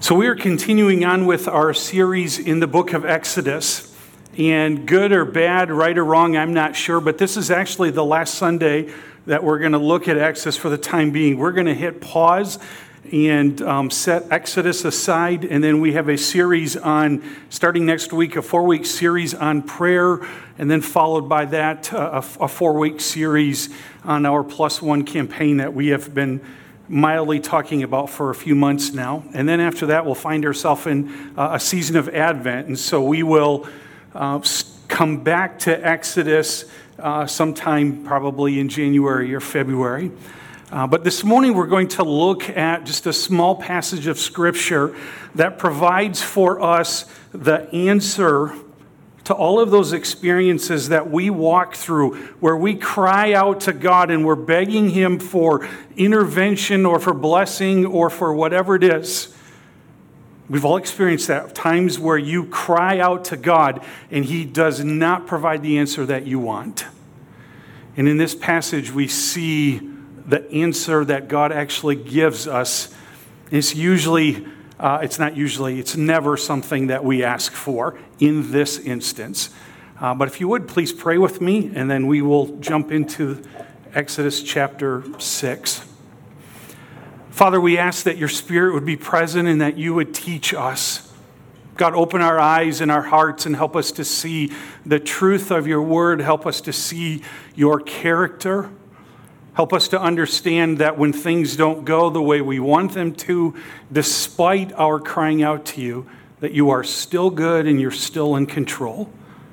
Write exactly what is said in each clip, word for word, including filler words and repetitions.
So we are continuing on with our series in the book of Exodus. And good or bad, right or wrong, I'm not sure. But this is actually the last Sunday that we're going to look at Exodus for the time being. We're going to hit pause and um, set Exodus aside. And then we have a series on, starting next week, a four-week series on prayer. And then followed by that, uh, a, a four-week series on our Plus One campaign that we have been mildly talking about for a few months now. And then after that, we'll find ourselves in uh, a season of Advent. And so we will uh, come back to Exodus uh, sometime probably in January or February. Uh, but this morning, we're going to look at just a small passage of Scripture that provides for us the answer to all of those experiences that we walk through, where we cry out to God and we're begging Him for intervention or for blessing or for whatever it is. We've all experienced that, times where you cry out to God and He does not provide the answer that you want. And in this passage, we see the answer that God actually gives us. It's usually Uh, it's not usually, it's never something that we ask for in this instance. Uh, but if you would, please pray with me, and then we will jump into Exodus chapter six. Father, we ask that your Spirit would be present and that you would teach us. God, open our eyes and our hearts and help us to see the truth of your word. Help us to see your character. Help us to understand that when things don't go the way we want them to, despite our crying out to you, that you are still good and you're still in control.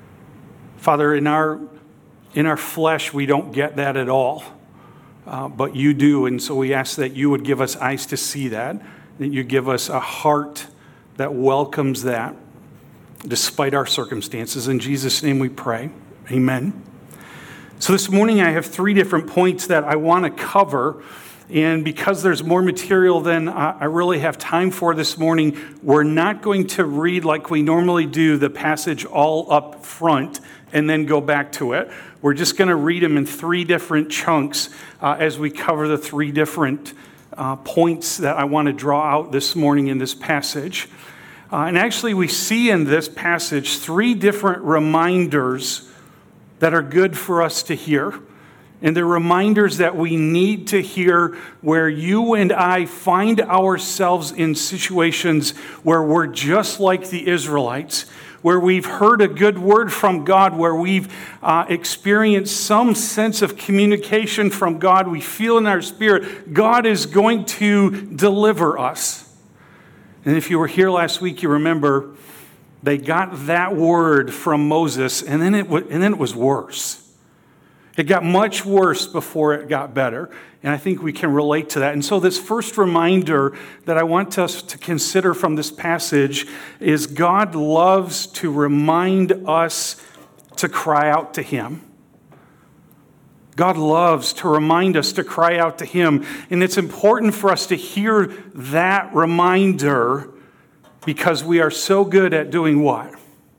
Father, in our in our flesh, we don't get that at all, uh, but you do. And so we ask that you would give us eyes to see that, that you give us a heart that welcomes that, despite our circumstances. In Jesus' name we pray. Amen. So this morning I have three different points that I want to cover, and because there's more material than I really have time for this morning, we're not going to read like we normally do the passage all up front and then go back to it. We're just going to read them in three different chunks uh, as we cover the three different uh, points that I want to draw out this morning in this passage. Uh, and actually we see in this passage three different reminders that are good for us to hear. And they're reminders that we need to hear where you and I find ourselves in situations where we're just like the Israelites, where we've heard a good word from God, where we've uh, experienced some sense of communication from God. We feel in our spirit, God is going to deliver us. And if you were here last week, you remember they got that word from Moses, and then it w- and then it was worse. It got much worse before it got better, and I think we can relate to that. And so this first reminder that I want us to consider from this passage is God loves to remind us to cry out to Him. God loves to remind us to cry out to Him, and it's important for us to hear that reminder, because we are so good at doing what?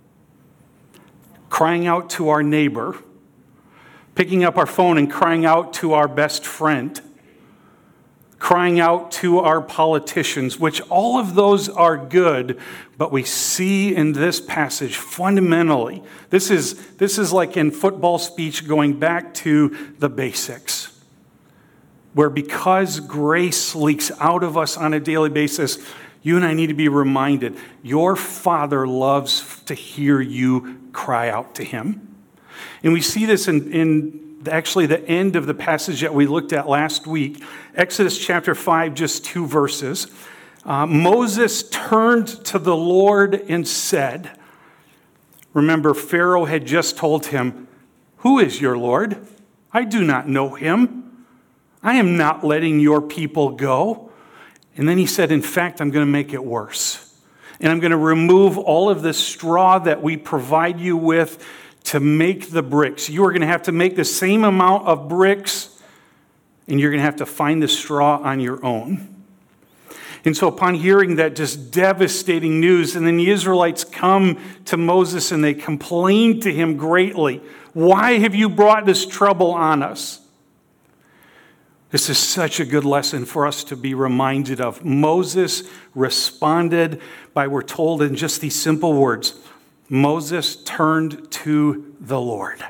Crying out to our neighbor, picking up our phone and crying out to our best friend, crying out to our politicians, which all of those are good, but we see in this passage fundamentally, this is, this is like in football speech going back to the basics, where because grace leaks out of us on a daily basis, you and I need to be reminded, your Father loves to hear you cry out to Him. And we see this in, in actually the end of the passage that we looked at last week, Exodus chapter five, just two verses. Uh, Moses turned to the Lord and said, remember, Pharaoh had just told him, "Who is your Lord? I do not know him. I am not letting your people go." And then he said, in fact, I'm going to make it worse. And I'm going to remove all of the straw that we provide you with to make the bricks. You are going to have to make the same amount of bricks, and you're going to have to find the straw on your own. And so upon hearing that just devastating news, and then the Israelites come to Moses and they complain to him greatly. "Why have you brought this trouble on us?" This is such a good lesson for us to be reminded of. Moses responded by, we're told in just these simple words, Moses turned to the Lord.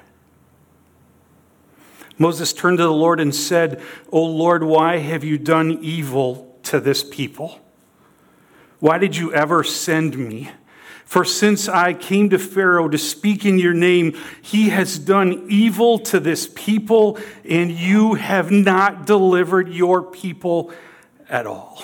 Moses turned to the Lord and said, "O Lord, why have you done evil to this people? Why did you ever send me? For since I came to Pharaoh to speak in your name, he has done evil to this people, and you have not delivered your people at all."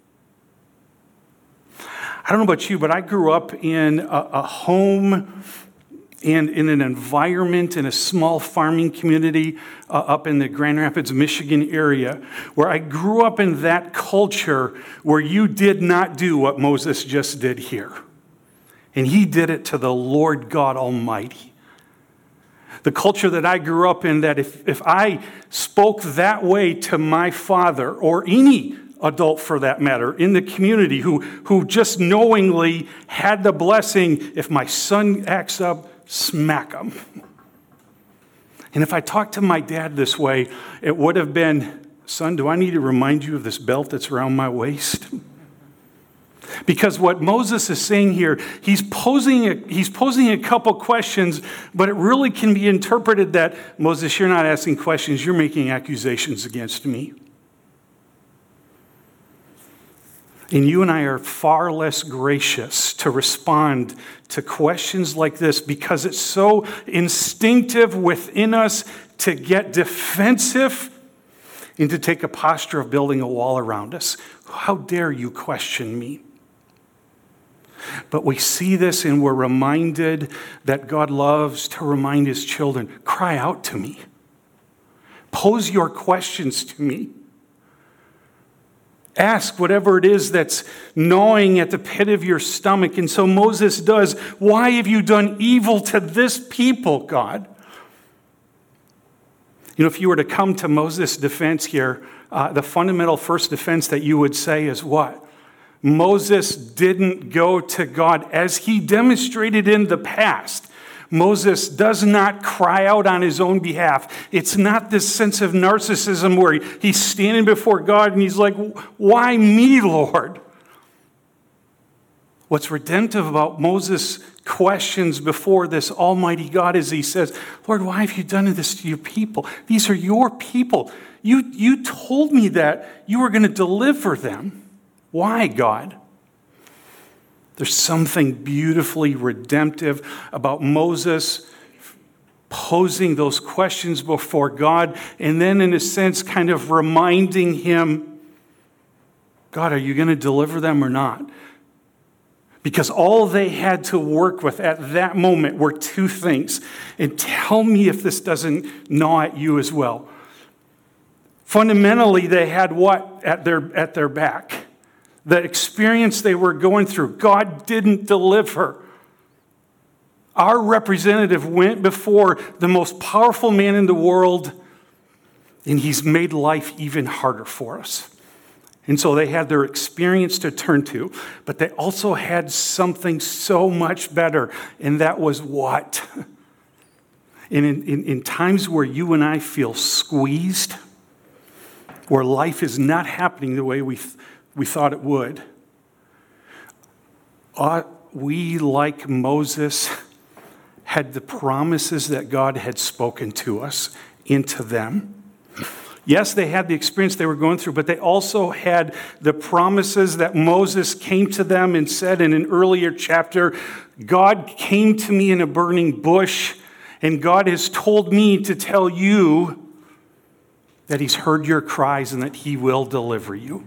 I don't know about you, but I grew up in a, a home and in an environment in a small farming community uh, up in the Grand Rapids, Michigan area, where I grew up in that culture where you did not do what Moses just did here. And he did it to the Lord God Almighty. The culture that I grew up in, that if, if I spoke that way to my father, or any adult for that matter, in the community who, who just knowingly had the blessing, if my son acts up, smack him. And if I talked to my dad this way, it would have been, "Son, do I need to remind you of this belt that's around my waist?" Because what Moses is saying here, he's posing a, he's posing a couple questions, but it really can be interpreted that, Moses, you're not asking questions, you're making accusations against me. And you and I are far less gracious to respond to questions like this because it's so instinctive within us to get defensive and to take a posture of building a wall around us. How dare you question me? But we see this and we're reminded that God loves to remind his children, cry out to me. Pose your questions to me. Ask whatever it is that's gnawing at the pit of your stomach. And so Moses does. Why have you done evil to this people, God? You know, if you were to come to Moses' defense here, uh, the fundamental first defense that you would say is what? Moses didn't go to God as he demonstrated in the past. Moses does not cry out on his own behalf. It's not this sense of narcissism where he's standing before God and he's like, "Why me, Lord?" What's redemptive about Moses' questions before this almighty God is he says, "Lord, why have you done this to your people? These are your people. You, you told me that you were going to deliver them. Why, God?" There's something beautifully redemptive about Moses posing those questions before God and then, in a sense, kind of reminding him, God, are you going to deliver them or not? Because all they had to work with at that moment were two things. And tell me if this doesn't gnaw at you as well. Fundamentally, they had what at their, at their back? The experience they were going through. God didn't deliver. Our representative went before the most powerful man in the world, and he's made life even harder for us. And so they had their experience to turn to, but they also had something so much better, and that was what? And in, in, in times where you and I feel squeezed, where life is not happening the way we th- we thought it would, uh, we, like Moses, had the promises that God had spoken to us into them. Yes, they had the experience they were going through, but they also had the promises that Moses came to them and said in an earlier chapter, God came to me in a burning bush, and God has told me to tell you that he's heard your cries and that he will deliver you.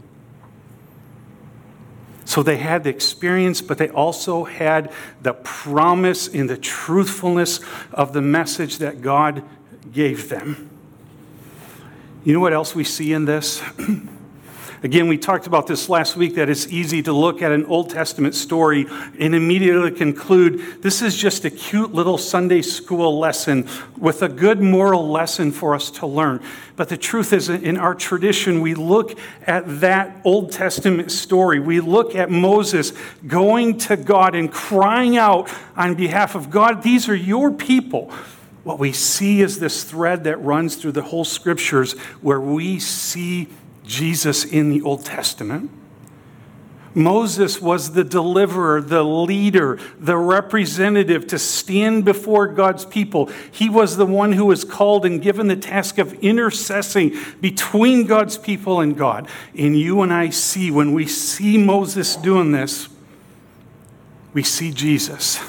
So they had the experience, but they also had the promise and the truthfulness of the message that God gave them. You know what else we see in this? Again, we talked about this last week, that it's easy to look at an Old Testament story and immediately conclude this is just a cute little Sunday school lesson with a good moral lesson for us to learn. But the truth is, in our tradition, we look at that Old Testament story. We look at Moses going to God and crying out on behalf of God, these are your people. what we see is this thread that runs through the whole scriptures where we see Jesus in the Old Testament. Moses was the deliverer, the leader, the representative to stand before God's people. He was the one who was called and given the task of intercessing between God's people and God. And you and I see, when we see Moses doing this, we see Jesus.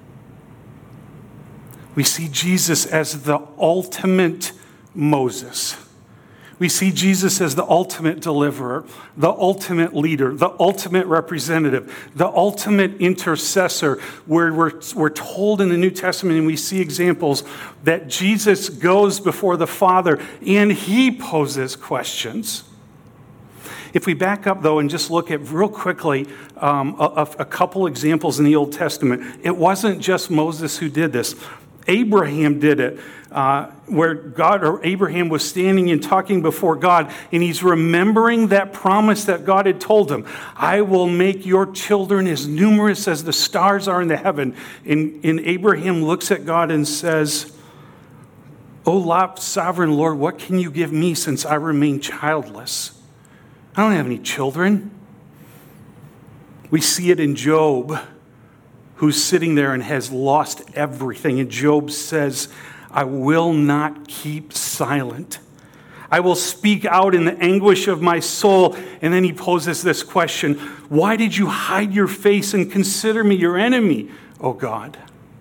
We see Jesus as the ultimate Moses. We see Jesus as the ultimate deliverer, the ultimate leader, the ultimate representative, the ultimate intercessor, where we're, we're told in the New Testament, and we see examples, that Jesus goes before the Father and he poses questions. If we back up, though, and just look at real quickly um, a, a couple examples in the Old Testament, it wasn't just Moses who did this. Abraham did it, uh, where God or Abraham was standing and talking before God, and he's remembering that promise that God had told him. I will make your children as numerous as the stars are in the heaven. And, and Abraham looks at God and says, O sovereign Lord, what can you give me since I remain childless? I don't have any children. We see it in Job, who's sitting there and has lost everything. And Job says, I will not keep silent. I will speak out in the anguish of my soul. And then he poses this question, why did you hide your face and consider me your enemy, O God?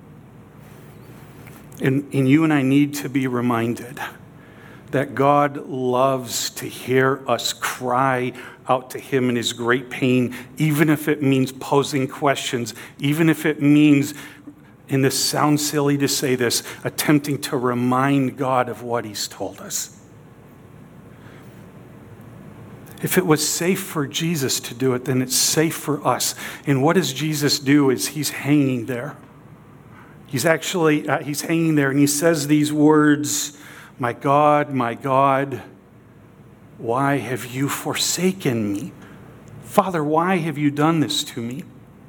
And, and you and I need to be reminded that God loves to hear us cry out to him in his great pain, even if it means posing questions, even if it means, and this sounds silly to say this, attempting to remind God of what he's told us. If it was safe for Jesus to do it, then it's safe for us. And what does Jesus do is he's hanging there. He's actually, uh, he's hanging there and he says these words, my God, my God, why have you forsaken me? Father, why have you done this to me?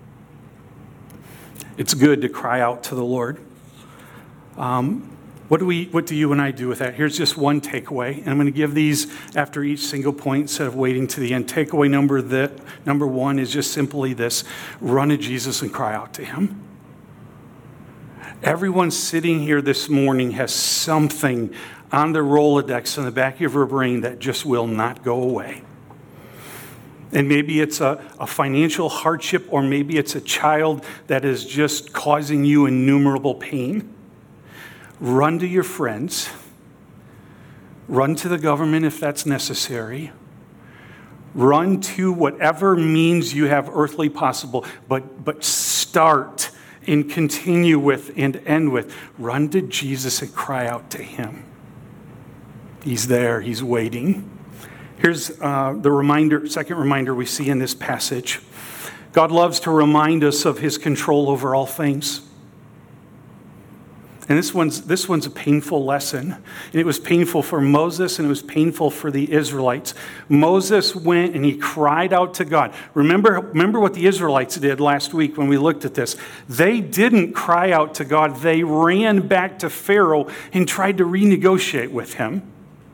It's good to cry out to the Lord. Um, what do we? What do you and I do with that? Here's just one takeaway, and I'm going to give these after each single point instead of waiting to the end. Takeaway number that number one is just simply this: run to Jesus and cry out to him. Everyone sitting here this morning has something on the Rolodex in the back of your brain that just will not go away. And maybe it's a, a financial hardship, or maybe it's a child that is just causing you innumerable pain. Run to your friends. Run to the government if that's necessary. Run to whatever means you have earthly possible, but, but start and continue with and end with. Run to Jesus and cry out to him. He's there. He's waiting. Here's uh, the reminder, second reminder we see in this passage. God loves to remind us of his control over all things. And this one's, this one's a painful lesson. And it was painful for Moses and it was painful for the Israelites. Moses went and he cried out to God. Remember, remember what the Israelites did last week when we looked at this. They didn't cry out to God. They ran back to Pharaoh and tried to renegotiate with him.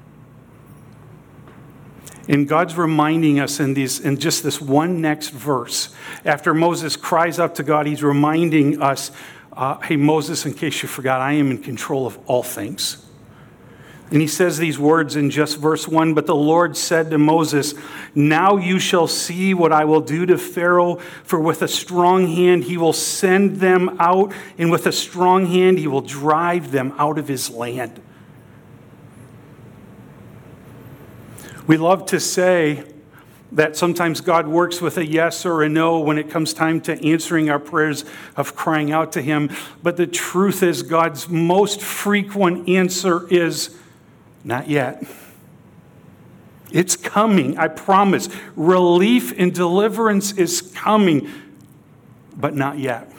And God's reminding us in these, in just this one next verse. After Moses cries out to God, he's reminding us, uh, hey, Moses, in case you forgot, I am in control of all things. And he says these words in just verse one, but the Lord said to Moses, now you shall see what I will do to Pharaoh, for with a strong hand he will send them out, and with a strong hand he will drive them out of his land. We love to say that sometimes God works with a yes or a no when it comes time to answering our prayers of crying out to him. But the truth is, God's most frequent answer is, not yet. It's coming, I promise. Relief and deliverance is coming, but not yet.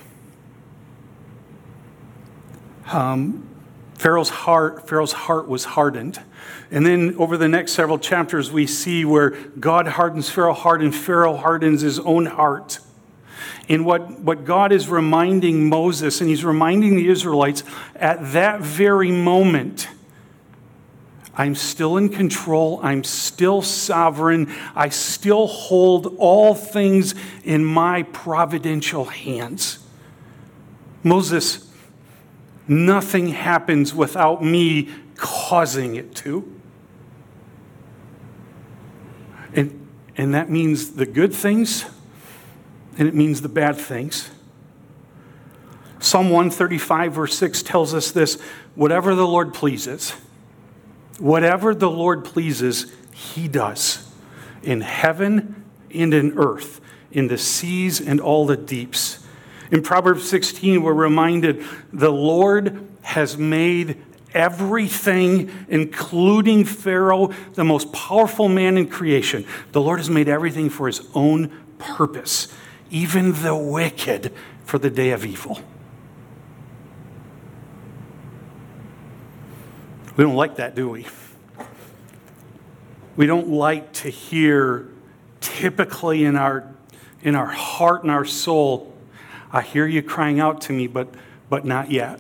Um, Pharaoh's heart, Pharaoh's heart was hardened. And then over the next several chapters, we see where God hardens Pharaoh's heart and Pharaoh hardens his own heart. And what, what God is reminding Moses, and he's reminding the Israelites at that very moment, I'm still in control. I'm still sovereign. I still hold all things in my providential hands. Moses, nothing happens without me causing it to. And, and that means the good things, and it means the bad things. Psalm one thirty-five, verse six tells us this: whatever the Lord pleases, whatever the Lord pleases, he does, in heaven and in earth, in the seas and all the deeps. In Proverbs sixteen, we're reminded the Lord has made everything, including Pharaoh, the most powerful man in creation. The Lord has made everything for his own purpose, even the wicked for the day of evil. We don't like that, do we? We don't like to hear, typically in our in our heart and our soul, I hear you crying out to me, but but not yet.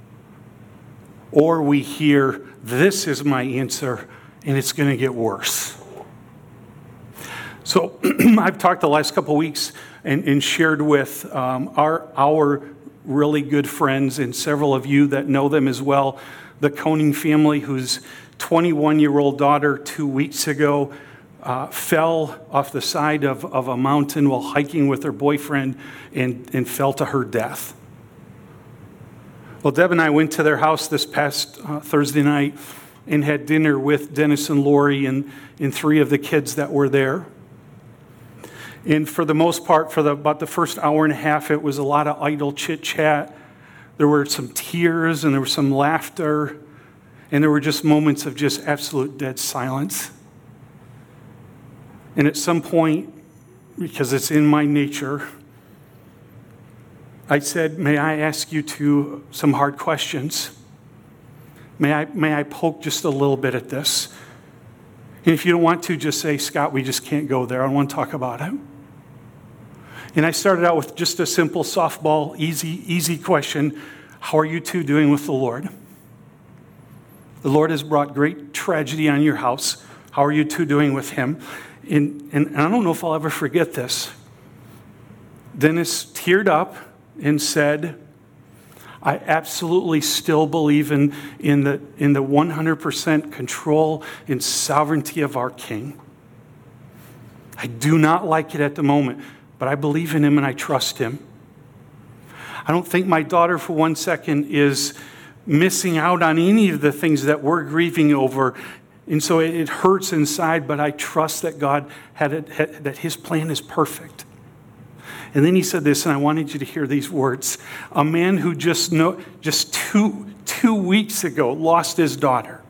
Or we hear, this is my answer, and it's going to get worse. So I've talked the last couple of weeks and, and shared with um, our our really good friends and several of you that know them as well, the Koning family, whose twenty-one-year-old daughter two weeks ago uh, fell off the side of, of a mountain while hiking with her boyfriend and, and fell to her death. Well, Deb and I went to their house this past uh, Thursday night and had dinner with Dennis and Lori and, and three of the kids that were there. And for the most part, for the, about the first hour and a half, it was a lot of idle chit-chat. There were some tears and there was some laughter. And there were just moments of just absolute dead silence. And at some point, because it's in my nature, I said, may I ask you to some hard questions? May I, may I poke just a little bit at this? And if you don't want to, just say, Scott, we just can't go there. I don't want to talk about it. And I started out with just a simple softball, easy, easy question. How are you two doing with the Lord? The Lord has brought great tragedy on your house. How are you two doing with him? And, and I don't know if I'll ever forget this. Dennis teared up and said, I absolutely still believe in, in the, in the one hundred percent control and sovereignty of our King. I do not like it at the moment, but I believe in him and I trust him. I don't think my daughter for one second is missing out on any of the things that we're grieving over. And so it, it hurts inside, but I trust that God had it, had, that his plan is perfect. And then he said this, and I wanted you to hear these words. A man who just know, just two, two weeks ago lost his daughter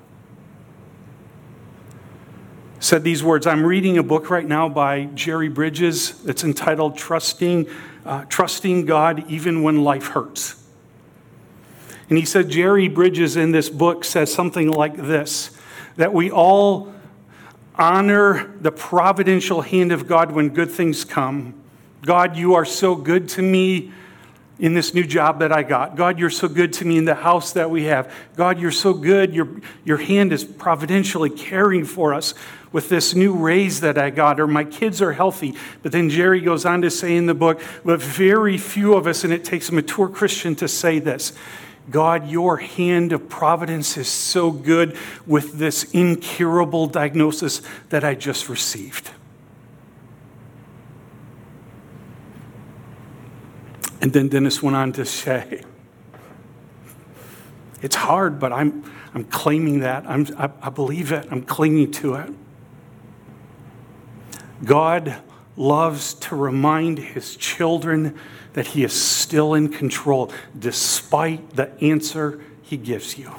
said these words. I'm reading a book right now by Jerry Bridges. It's entitled Trusting, uh, Trusting God Even When Life Hurts. And he said, Jerry Bridges in this book says something like this, that we all honor the providential hand of God when good things come. God, you are so good to me in this new job that I got. God, you're so good to me in the house that we have. God, you're so good. Your, your hand is providentially caring for us with this new raise that I got, or my kids are healthy. But then Jerry goes on to say in the book, but very few of us, and it takes a mature Christian to say this, God, your hand of providence is so good with this incurable diagnosis that I just received. And then Dennis went on to say, it's hard, but I'm I'm claiming that. I'm, I, I believe it. I'm clinging to it. God loves to remind his children that he is still in control despite the answer he gives you.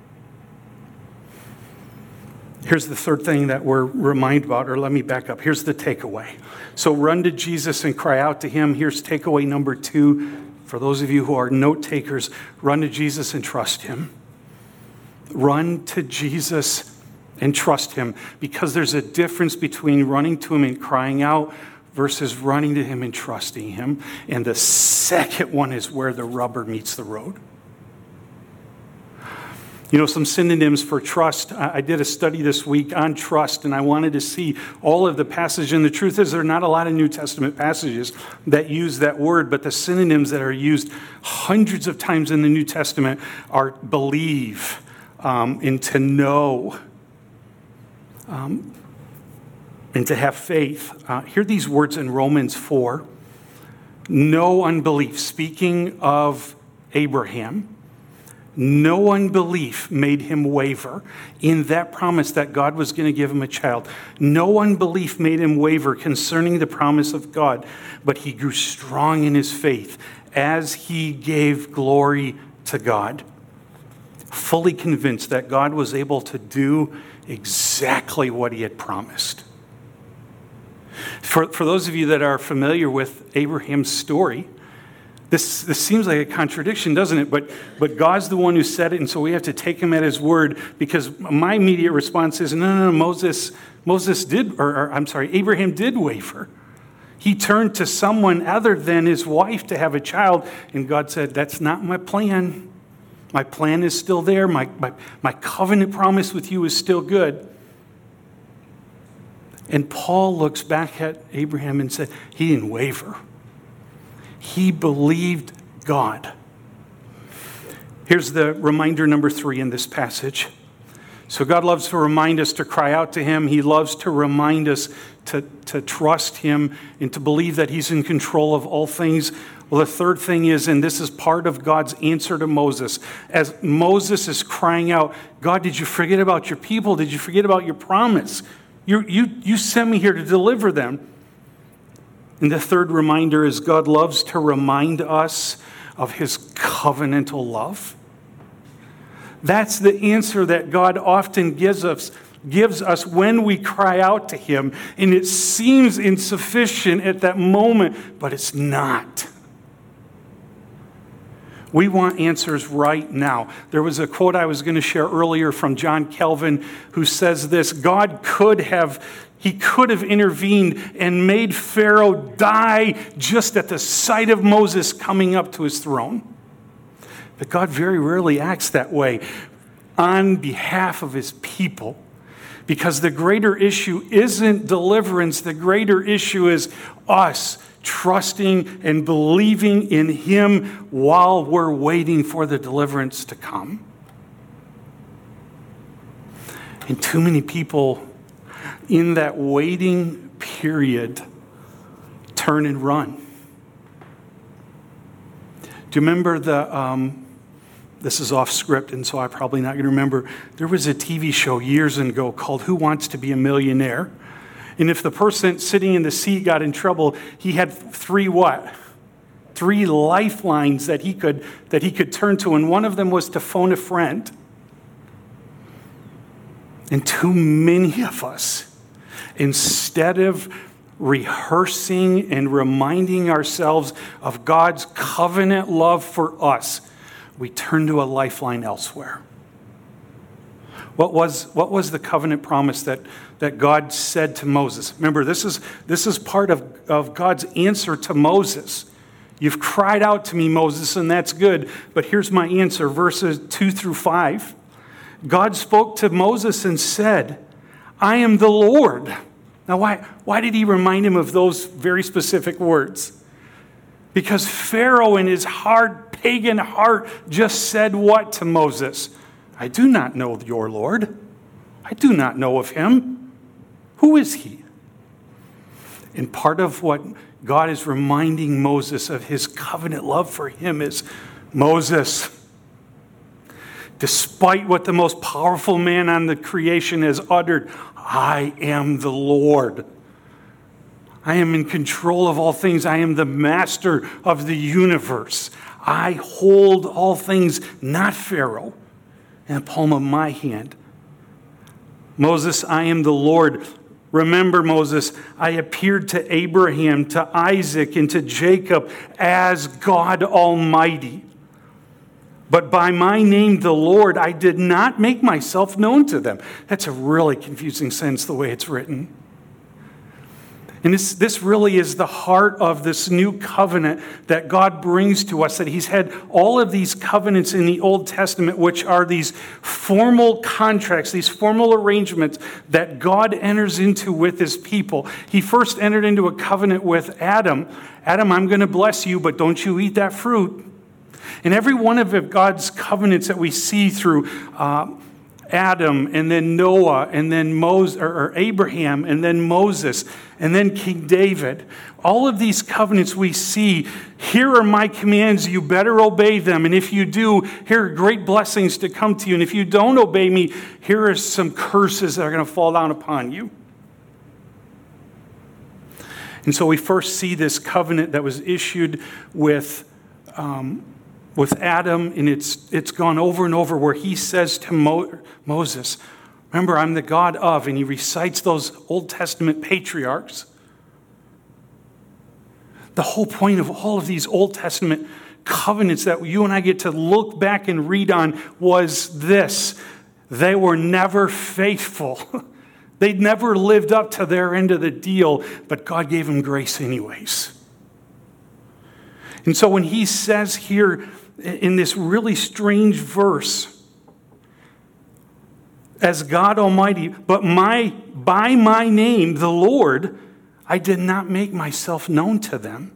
Here's the third thing that we're reminded about, or let me back up. Here's the takeaway. So run to Jesus and cry out to him. Here's takeaway number two. For those of you who are note takers, run to Jesus and trust him. Run to Jesus and trust him, because there's a difference between running to him and crying out versus running to him and trusting him. And the second one is where the rubber meets the road. You know, some synonyms for trust. I did a study this week on trust, and I wanted to see all of the passages. And the truth is, there are not a lot of New Testament passages that use that word, but the synonyms that are used hundreds of times in the New Testament are believe, um, and to know, um, and to have faith. Uh, hear these words in Romans four. No unbelief, speaking of Abraham. No unbelief made him waver in that promise that God was going to give him a child. No unbelief made him waver concerning the promise of God, but he grew strong in his faith as he gave glory to God, fully convinced that God was able to do exactly what he had promised. For, for those of you that are familiar with Abraham's story, This, this seems like a contradiction, doesn't it? But, but God's the one who said it, and so we have to take him at his word, because my immediate response is, no, no, no, Moses, Moses did, or, or I'm sorry, Abraham did waver. He turned to someone other than his wife to have a child, and God said, that's not my plan. My plan is still there. My, my, my covenant promise with you is still good. And Paul looks back at Abraham and said, he didn't waver. He believed God. Here's the reminder number three in this passage. So God loves to remind us to cry out to him. He loves to remind us to, to trust him and to believe that he's in control of all things. Well, the third thing is, and this is part of God's answer to Moses, as Moses is crying out, God, did you forget about your people? Did you forget about your promise? You, you, you sent me here to deliver them. And the third reminder is God loves to remind us of his covenantal love. That's the answer that God often gives us, gives us when we cry out to him. And it seems insufficient at that moment, but it's not. We want answers right now. There was a quote I was going to share earlier from John Calvin, who says this: God could have He could have intervened and made Pharaoh die just at the sight of Moses coming up to his throne. But God very rarely acts that way on behalf of his people, because the greater issue isn't deliverance. The greater issue is us trusting and believing in him while we're waiting for the deliverance to come. And too many people in that waiting period turn and run. Do you remember the, um, this is off script, and so I'm probably not going to remember, there was a T V show years ago called Who Wants to Be a Millionaire? And if the person sitting in the seat got in trouble, he had three what? Three lifelines that he could, that he could turn to, and one of them was to phone a friend. And too many of us, instead of rehearsing and reminding ourselves of God's covenant love for us, we turn to a lifeline elsewhere. What was, what was the covenant promise that, that God said to Moses? Remember, this is, this is part of, of God's answer to Moses. You've cried out to me, Moses, and that's good. But here's my answer, verses two through five. God spoke to Moses and said, I am the Lord. Now, why, why did he remind him of those very specific words? Because Pharaoh in his hard pagan heart just said what to Moses? I do not know your Lord. I do not know of him. Who is he? And part of what God is reminding Moses of his covenant love for him is, Moses, despite what the most powerful man on the creation has uttered, I am the Lord. I am in control of all things. I am the master of the universe. I hold all things, not Pharaoh, in the palm of my hand. Moses, I am the Lord. Remember, Moses, I appeared to Abraham, to Isaac, and to Jacob as God Almighty. But by my name, the Lord, I did not make myself known to them. That's a really confusing sentence, the way it's written. And this, this really is the heart of this new covenant that God brings to us, that he's had all of these covenants in the Old Testament, which are these formal contracts, these formal arrangements that God enters into with his people. He first entered into a covenant with Adam. Adam, I'm going to bless you, but don't you eat that fruit. And every one of God's covenants that we see through uh, Adam, and then Noah, and then Moses, or, or Abraham, and then Moses, and then King David. All of these covenants we see, here are my commands, you better obey them. And if you do, here are great blessings to come to you. And if you don't obey me, here are some curses that are going to fall down upon you. And so we first see this covenant that was issued with um, with Adam, and it's it's gone over and over where he says to Mo- Moses, remember, I'm the God of, and he recites those Old Testament patriarchs. The whole point of all of these Old Testament covenants that you and I get to look back and read on was this: they were never faithful. They'd never lived up to their end of the deal, but God gave them grace anyways. And so when he says here in this really strange verse, as God Almighty, but my by my name, the Lord, I did not make myself known to them.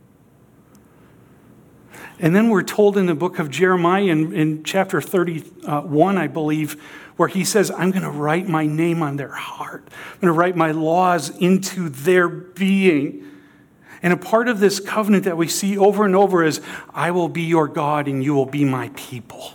And then we're told in the book of Jeremiah in, in chapter thirty-one, I believe, where he says, I'm going to write my name on their heart. I'm going to write my laws into their being. And a part of this covenant that we see over and over is, I will be your God and you will be my people.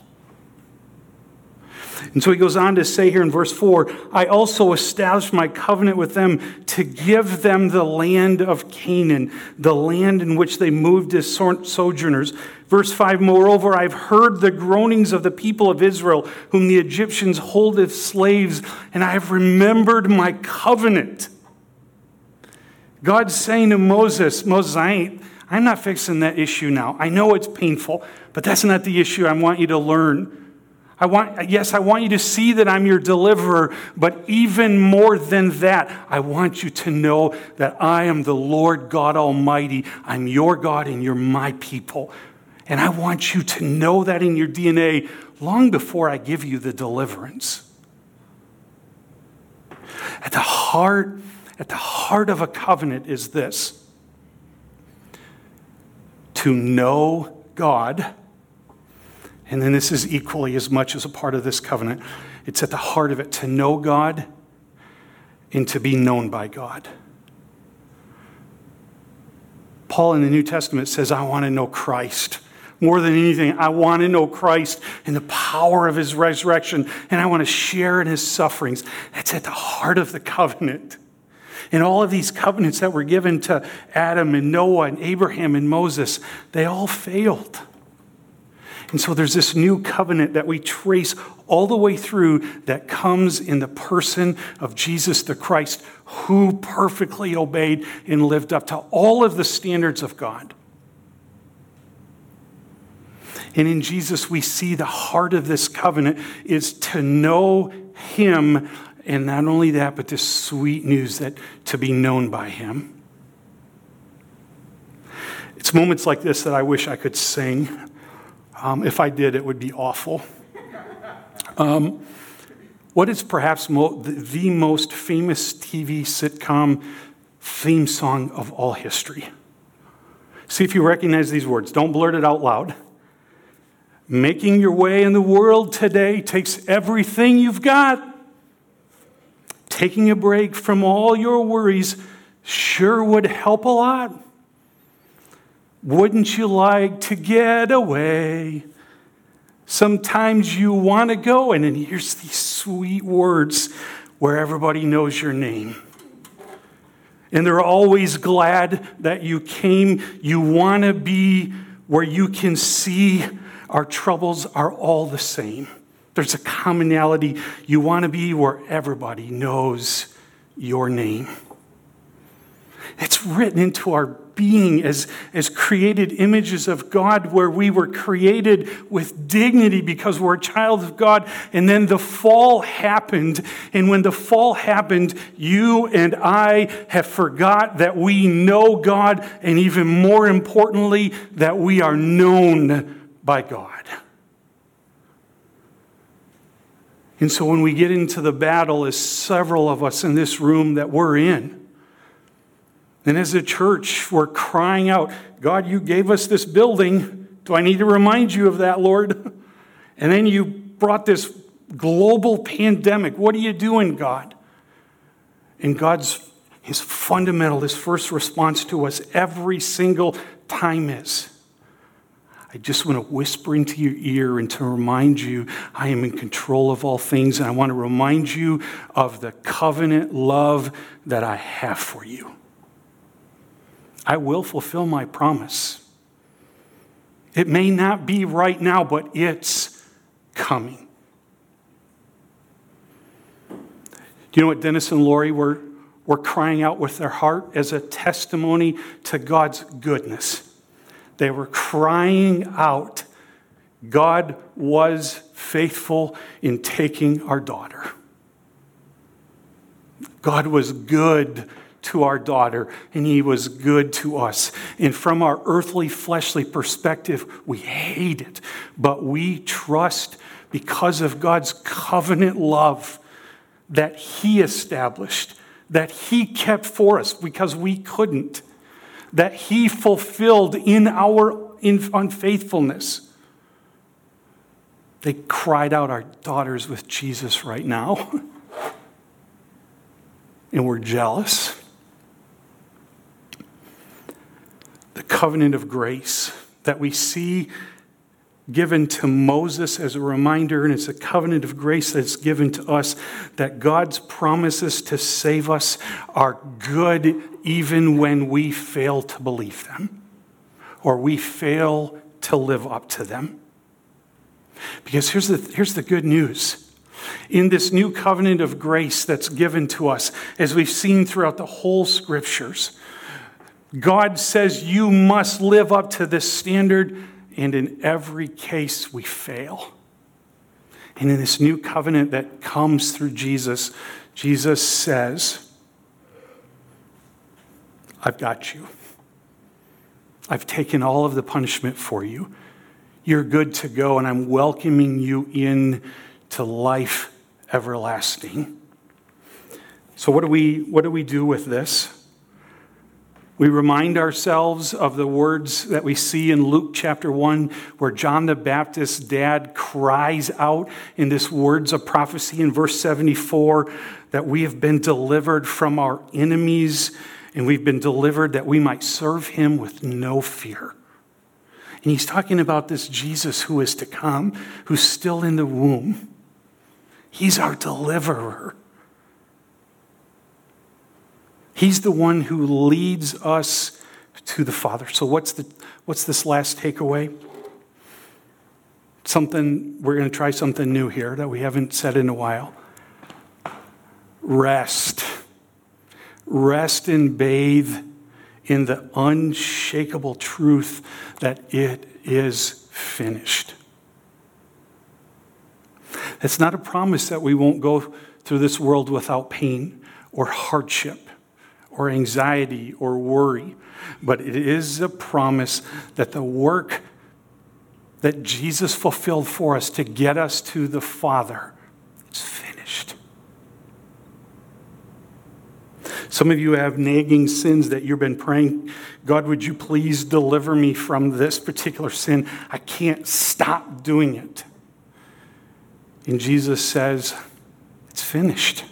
And so he goes on to say here in verse four, I also established my covenant with them to give them the land of Canaan, the land in which they moved as sojourners. Verse five, moreover, I've heard the groanings of the people of Israel, whom the Egyptians hold as slaves, and I have remembered my covenant. God's saying to Moses, Moses, I ain't, I'm not fixing that issue now. I know it's painful, but that's not the issue I want you to learn. I want, yes, I want you to see that I'm your deliverer, but even more than that, I want you to know that I am the Lord God Almighty. I'm your God and you're my people. And I want you to know that in your D N A long before I give you the deliverance. At the heart At the heart of a covenant is this: to know God, and then this is equally as much as a part of this covenant. It's at the heart of it to know God and to be known by God. Paul in the New Testament says, I want to know Christ. More than anything, I want to know Christ and the power of his resurrection, and I want to share in his sufferings. That's at the heart of the covenant. And all of these covenants that were given to Adam and Noah and Abraham and Moses, they all failed. And so there's this new covenant that we trace all the way through that comes in the person of Jesus the Christ, who perfectly obeyed and lived up to all of the standards of God. And in Jesus, we see the heart of this covenant is to know him. And not only that, but this sweet news that to be known by him. It's moments like this that I wish I could sing. Um, if I did, it would be awful. Um, what is perhaps mo- the, the most famous T V sitcom theme song of all history? See if you recognize these words. Don't blurt it out loud. Making your way in the world today takes everything you've got. Taking a break from all your worries sure would help a lot. Wouldn't you like to get away? Sometimes you want to go, and then here's these sweet words where everybody knows your name. And they're always glad that you came. You want to be where you can see our troubles are all the same. There's a commonality. You want to be where everybody knows your name. It's written into our being as, as created images of God, where we were created with dignity because we're a child of God. And then the fall happened. And when the fall happened, you and I have forgot that we know God, and even more importantly, that we are known by God. And so when we get into the battle, as several of us in this room that we're in, and as a church, we're crying out, God, you gave us this building. Do I need to remind you of that, Lord? And then you brought this global pandemic. What are you doing, God? And God's, his fundamental, his first response to us every single time is, I just want to whisper into your ear and to remind you I am in control of all things. And I want to remind you of the covenant love that I have for you. I will fulfill my promise. It may not be right now, but it's coming. Do you know what Dennis and Lori were, were crying out with their heart as a testimony to God's goodness? They were crying out, God was faithful in taking our daughter. God was good to our daughter, and he was good to us. And from our earthly, fleshly perspective, we hate it. But we trust, because of God's covenant love that he established, that he kept for us because we couldn't, that he fulfilled in our unfaithfulness. They cried out, our daughters with Jesus right now. And we're jealous. The covenant of grace that we see given to Moses as a reminder, and it's a covenant of grace that's given to us, that God's promises to save us are good even when we fail to believe them or we fail to live up to them. Because here's the, here's the good news. In this new covenant of grace that's given to us, as we've seen throughout the whole scriptures, God says you must live up to this standard, and in every case we fail. And in this new covenant that comes through Jesus, Jesus says, I've got you. I've taken all of the punishment for you. You're good to go, and I'm welcoming you in to life everlasting. So what do we, what do we do with this? We remind ourselves of the words that we see in Luke chapter one, where John the Baptist's dad cries out in this words of prophecy in verse seventy-four, that we have been delivered from our enemies, and we've been delivered that we might serve him with no fear. And he's talking about this Jesus who is to come, who's still in the womb. He's our deliverer. He's the one who leads us to the Father. So what's the what's this last takeaway? Something, we're going to try something new here that we haven't said in a while. Rest. Rest and bathe in the unshakable truth that it is finished. It's not a promise that we won't go through this world without pain or hardship or anxiety or worry, but it is a promise that the work that Jesus fulfilled for us to get us to the Father is finished. Some of you have nagging sins that you've been praying, God, would you please deliver me from this particular sin? I can't stop doing it. And Jesus says, it's finished.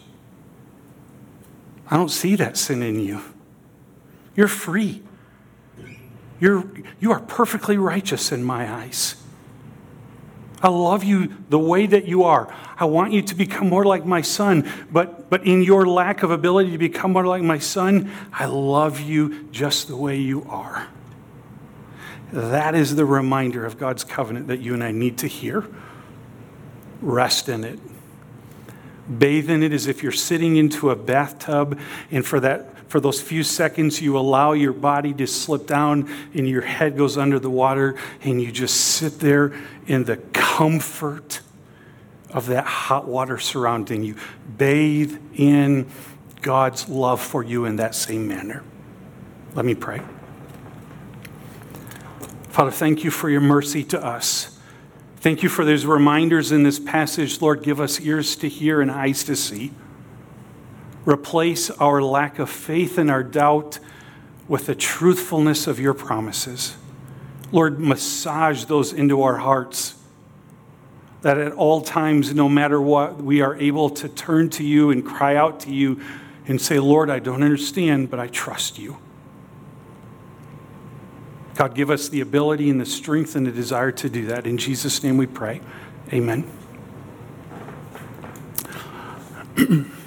I don't see that sin in you. You're free. You're, you are perfectly righteous in my eyes. I love you the way that you are. I want you to become more like my son, but, but in your lack of ability to become more like my son, I love you just the way you are. That is the reminder of God's covenant that you and I need to hear. Rest in it. Bathe in it as if you're sitting into a bathtub, and for that For those few seconds, you allow your body to slip down and your head goes under the water, and you just sit there in the comfort of that hot water surrounding you. Bathe in God's love for you in that same manner. Let me pray. Father, thank you for your mercy to us. Thank you for those reminders in this passage. Lord, give us ears to hear and eyes to see. Replace our lack of faith and our doubt with the truthfulness of your promises. Lord, massage those into our hearts, that at all times, no matter what, we are able to turn to you and cry out to you and say, Lord, I don't understand, but I trust you. God, give us the ability and the strength and the desire to do that. In Jesus' name we pray. Amen.